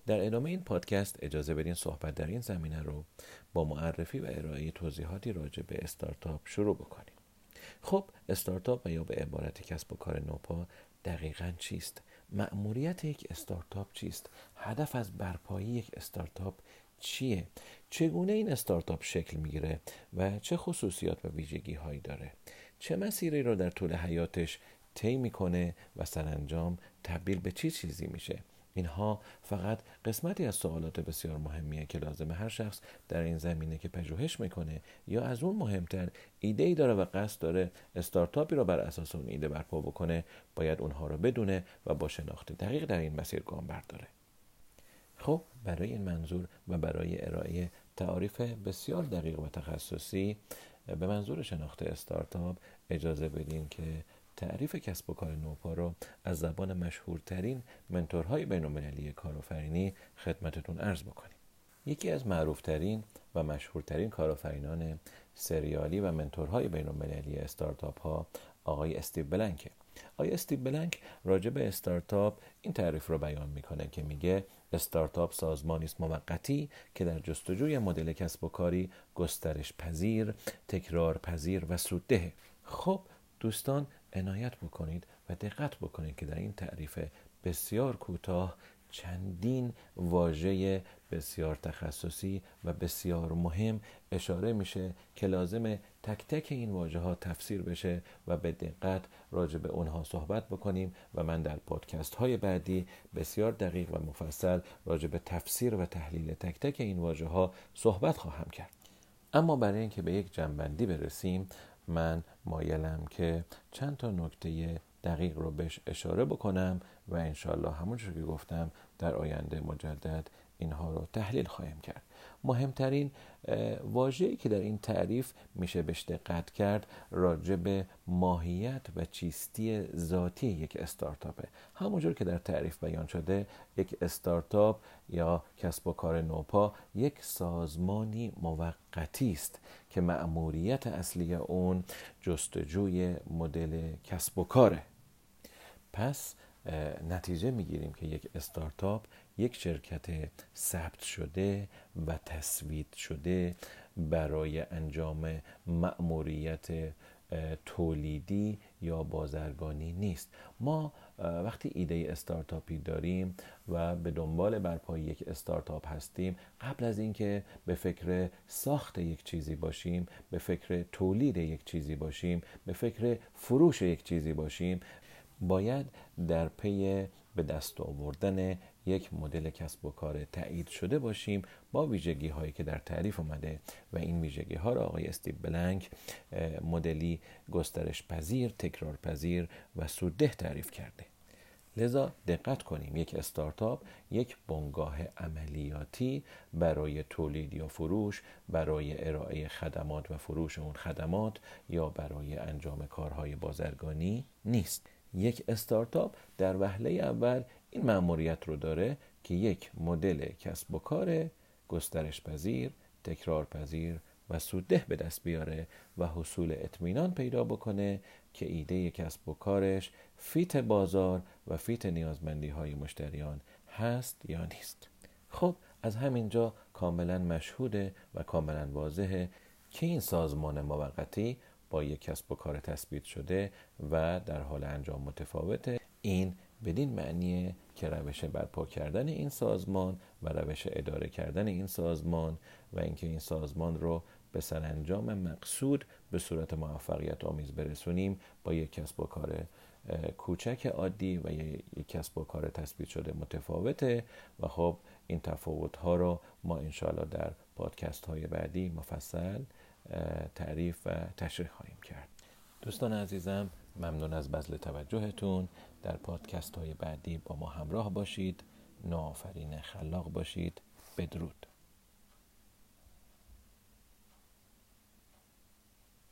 در ادامه این پادکست اجازه بدین صحبت در این زمینه رو با معرفی و ارائه توضیحاتی راجع به استارتاپ شروع بکنیم. خب استارتاپ و یا به عبارت کسب و کار نوپا دقیقاً چیست؟ مأموریت یک استارتاپ چیست؟ هدف از برپایی یک استارتاپ چیه؟ چگونه این استارتاپ شکل میگیره و چه خصوصیات و ویژگی هایی داره؟ چه مسیری رو در طول حیاتش طی میکنه و سرانجام تبدیل به چه چیزی میشه؟ اینها فقط قسمتی از سوالات بسیار مهمیه که لازمه هر شخص در این زمینه که پژوهش میکنه یا از اون مهمتر ایده‌ای داره و قصد داره استارتاپی رو بر اساس اون ایده برپا بکنه باید اونها رو بدونه و با شناخت دقیق در این مسیر گام برداره. خب برای این منظور و برای ارائه تعاریف بسیار دقیق و تخصصی به منظور شناخت استارتاپ اجازه بدین که تعریف کسب و کار نوپا رو از زبان مشهورترین منتورهای بین‌المللی کارآفرینی خدمتتون عرض بکنیم. یکی از معروفترین و مشهورترین کارآفرینان سریالی و منتورهای بین‌المللی استارتاپ ها آقای استیو بلنکه. آقای استیو بلنک راجع به استارتاپ این تعریف رو بیان میکنه که میگه استارتاپ سازمانی است موقتی که در جستجوی مدل کسب و کاری گسترش پذیر، تکرار پذیر و سودده. خب دوستان عنایت بکنید و دقت بکنید که در این تعریف بسیار کوتاه چندین واژه بسیار تخصصی و بسیار مهم اشاره میشه که لازمه تک تک این واژه ها تفسیر بشه و به دقت راجع به اونها صحبت بکنیم و من در پادکست های بعدی بسیار دقیق و مفصل راجع به تفسیر و تحلیل تک تک این واژه ها صحبت خواهم کرد. اما برای اینکه به یک جمع‌بندی برسیم من مایلم که چند تا نکته دقیق رو بهش اشاره بکنم و انشالله همونجور که گفتم در آینده مجدد اینها رو تحلیل خواهیم کرد. مهمترین واژه‌ای که در این تعریف میشه بهش دقت کرد راجع به ماهیت و چیستی ذاتی یک استارتاپه. همونجور که در تعریف بیان شده یک استارتاپ یا کسب و کار نوپا یک سازمانی موقتی است که مأموریت اصلی اون جستجوی مدل کسب و کاره. پس نتیجه میگیریم که یک استارتاپ یک شرکت ثبت شده و تسوید شده برای انجام مأموریت تولیدی یا بازرگانی نیست. ما وقتی ایده استارتاپی داریم و به دنبال برپایی یک استارتاپ هستیم، قبل از اینکه به فکر ساخت یک چیزی باشیم، به فکر تولید یک چیزی باشیم، به فکر فروش یک چیزی باشیم، باید در پی به دست آوردن یک مدل کسب و کار تایید شده باشیم با ویژگی هایی که در تعریف اومده و این ویژگی ها را آقای استیو بلنک مدلی گسترش پذیر، تکرار پذیر و سودده تعریف کرده. لذا دقت کنیم یک استارتاپ یک بنگاه عملیاتی برای تولید یا فروش، برای ارائه خدمات و فروش اون خدمات یا برای انجام کارهای بازرگانی نیست. یک استارتاپ در وهله اول این مأموریت رو داره که یک مدل کسب و کار گسترش پذیر، تکرار پذیر و سودده به دست بیاره و حصول اطمینان پیدا بکنه که ایده کسب و کارش فیت بازار و فیت نیازمندی های مشتریان هست یا نیست. خب از همینجا کاملا مشهوده و کاملا واضحه که این سازمان موقتی با یک کسب و کار تثبیت شده و در حال انجام متفاوته. این بدین معنیه که روش برپا کردن این سازمان و روش اداره کردن این سازمان و اینکه این سازمان رو به سرانجام مقصود به صورت موفقیت آمیز برسونیم با یک کسب و کار کوچک عادی و یک کسب و کار تثبیت شده متفاوته و خب این تفاوت‌ها رو ما انشاءالله در پادکست های بعدی مفصل تعریف و تشریح خواهیم کرد. دوستان عزیزم ممنون از بذل توجهتون. در پادکست های بعدی با ما همراه باشید. نوآفرین خلاق باشید. بدرود.